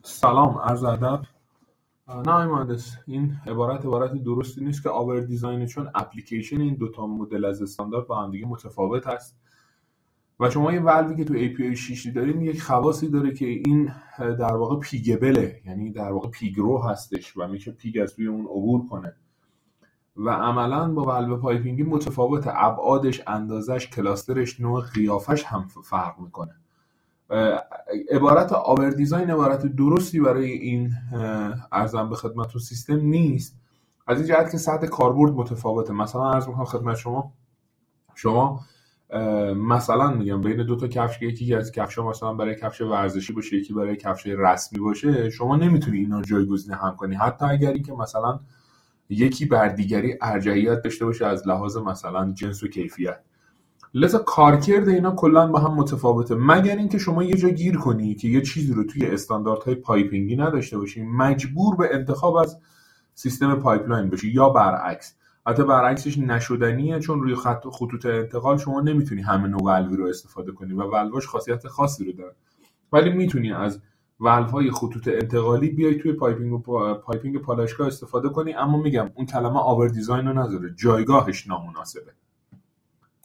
سلام، عرض ادب. نه آقای مهندس، این عبارت درستی نیست که آور دیزاینه، چون اپلیکیشن این دوتا مدل از استاندارد با هم دیگه متفاوت هست و شما یه والوی که تو API 6 دارین یک خواصی داره که این در واقع پیگبله، یعنی در واقع پیگرو هستش و میشه پیگ از روی اون عبور کنه و عملا با والو پایپینگی متفاوته. ابعادش، اندازش، کلاسترش، نوع قیافش هم فرق میکنه. عبارت آور دیزاین عبارت درستی برای این ارزم به خدمتتون سیستم نیست، از این جهت که سطح کاربرد متفاوته. مثلا عرض میکنم خدمت شما مثلا میگم بین دو تا کفش، یکی از کفشا مثلا برای کفش ورزشی باشه، یکی برای کفش رسمی باشه، شما نمیتونی اینا جایگزین هم کنی، حتی اگر این که مثلا یکی بر دیگری ارجحیت داشته باشه از لحاظ مثلا جنس و کیفیت. لذا کارکرد اینا کلا با هم متفاوته، مگر اینکه شما یه جا گیر کنی که یه چیزی رو توی استانداردهای پایپینگی نداشته باشی، مجبور به انتخاب از سیستم پایپلاین باشی، یا برعکس. حتی برعکسش نشدنیه، چون روی خطوط انتقال شما نمیتونی همه نوع والوی رو استفاده کنی و والواش خاصیت خاصی رو داره، ولی میتونی از والوهای خطوط انتقالی بیای توی پایپینگ پالایشگاه استفاده کنی. اما میگم اون کلمه آور دیزاین رو نذاره، جایگاهش نامناسبه.